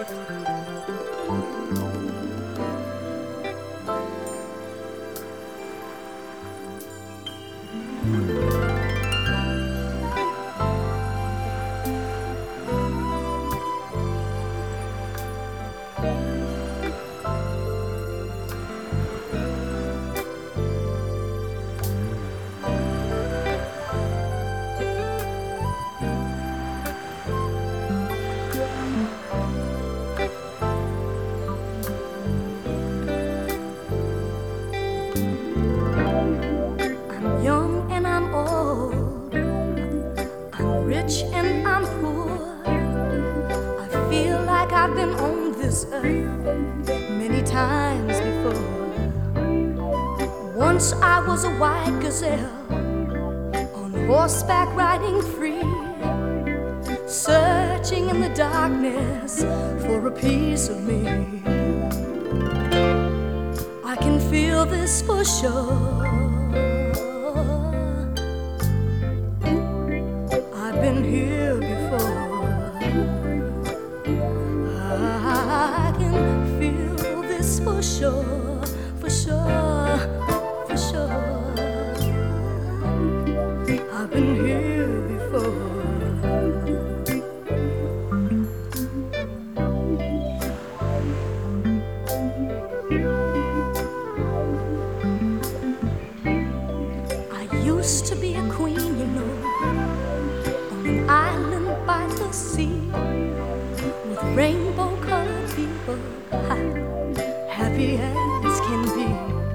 Many times before. Once I was a white gazelle on horseback riding free, searching in the darkness for a piece of me. I can feel this for sure. I've been here before. I can feel this for sure, for sure, for sure. I've been here before. I used to be a queen, you know, on an island by the sea, with rainbow-colored people, happy as can be.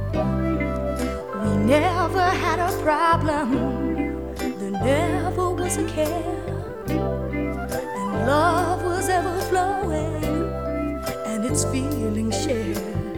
We never had a problem, there never was a care, and love was ever flowing, and its feelings shared.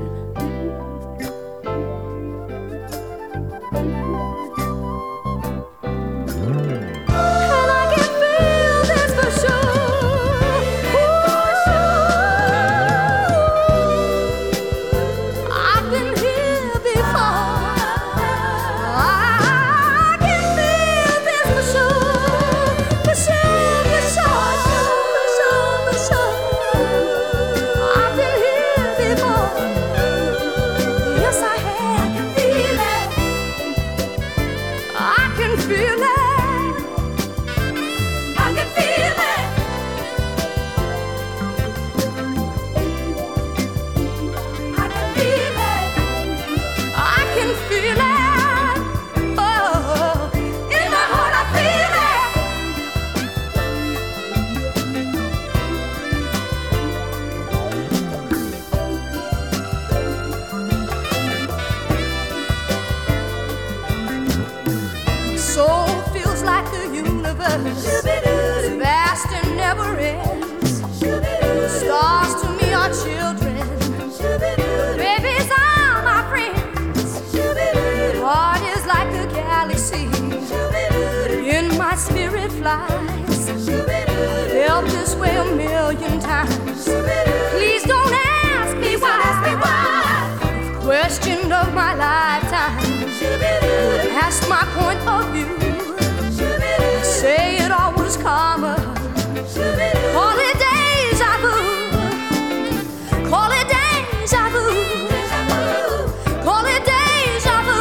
Vast and never ends. Stars to me are children. Babies are my friends. Heart is like a galaxy. In my spirit flies. Felt this way a million times. Please don't ask me why. Question of my lifetime. Ask my point of view. Say it all was karma. Call it deja vu. Call it deja vu. Call it deja vu.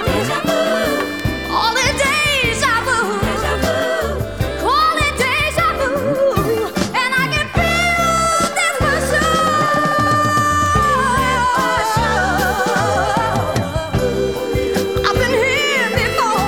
Call it deja vu. Call it deja vu. And I can feel this for sure. I've been here before.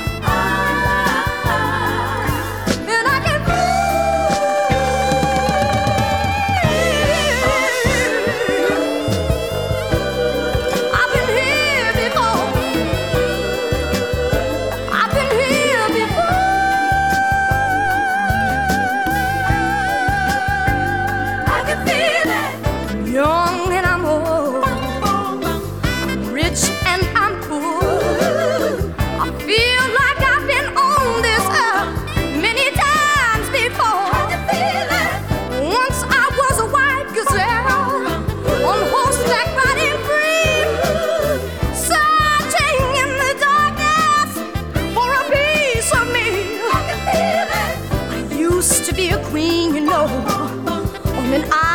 Young and I'm old, I'm rich and I'm poor. I feel like I've been on this earth many times before. Once I was a white gazelle on horseback riding free, searching in the darkness for a piece of me. I used to be a queen, you know, on an island